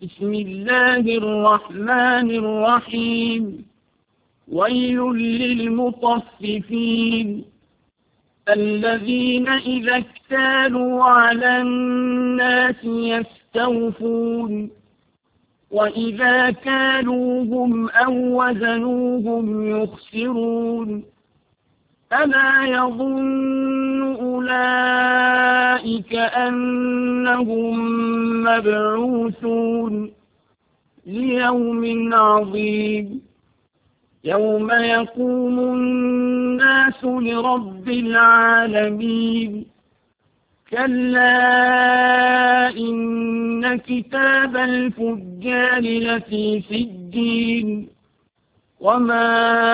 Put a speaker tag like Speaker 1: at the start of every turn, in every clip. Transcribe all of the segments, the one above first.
Speaker 1: بسم الله الرحمن الرحيم ويل للمطففين الذين إذا اكتالوا على الناس يستوفون وإذا كالوهم أو وزنوهم يخسرون ألا يظن أولئك أنهم مبعوثون ليوم عظيم يوم يقوم الناس لرب العالمين كلا إن كتاب الفجار لفي سجين وما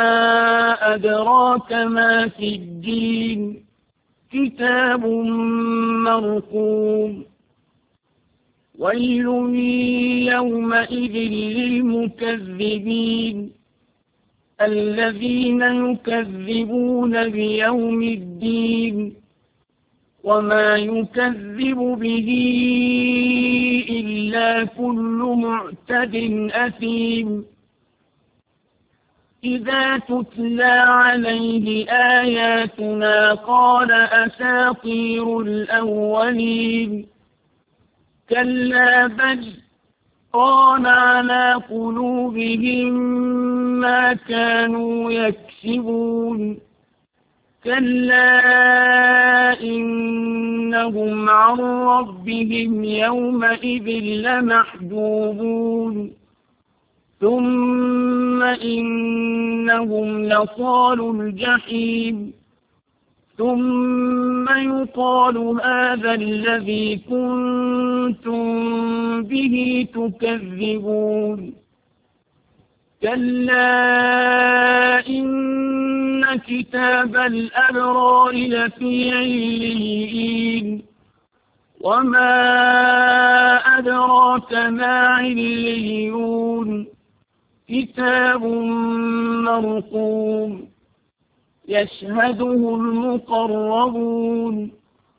Speaker 1: أدراك ما سجين كتاب مرقوم ويل يومئذ للمكذبين الذين يكذبون بيوم الدين وما يكذب به إلا كل معتد أثيم إذا تتلى عليه آياتنا قال أساطير الأولين كلا بل ران على قلوبهم ما كانوا يكسبون كلا إنهم عن ربهم يومئذ لمحجوبون ثم إنهم لصالوا الجحيم ثم يقال هذا الذي كنتم به تكذبون كلا إن كتاب الأبرار لفي عليين وما أدراك ما عليون كتاب مرقوم يشهده المقربون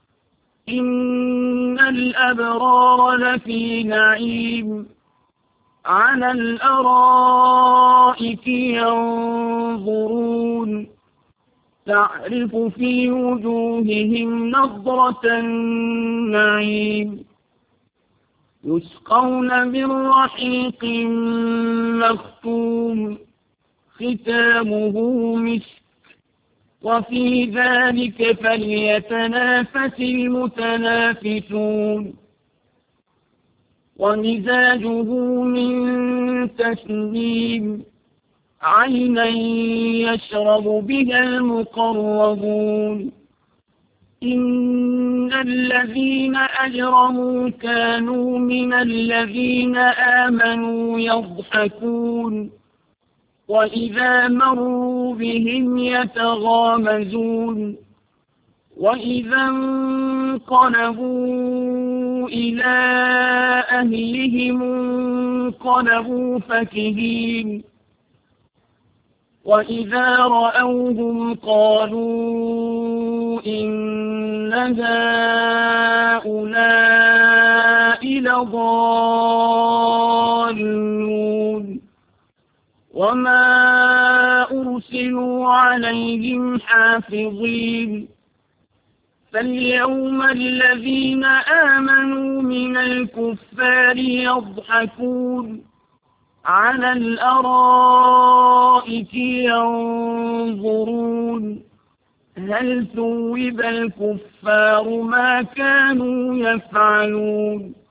Speaker 1: إن الأبرار لفي نعيم على الأرائك ينظرون تعرف في وجوههم نضرة النعيم يسقون من رحيق مختوم ختامه مسك وفي ذلك فليتنافس المتنافسون ومزاجه من تسنيم عينا يشرب بها المقربون إن الذين أجرموا كانوا من الذين آمنوا يضحكون وإذا مروا بهم يتغامزون وإذا انقلبوا إلى أهلهم انقلبوا فكهين وإذا رأوهم قالوا إن هؤلاء لضالون وما أرسلوا عليهم حافظين فاليوم الذين آمنوا من الكفار يضحكون على الأرائك ينظرون هل ثوب الكفار ما كانوا يفعلون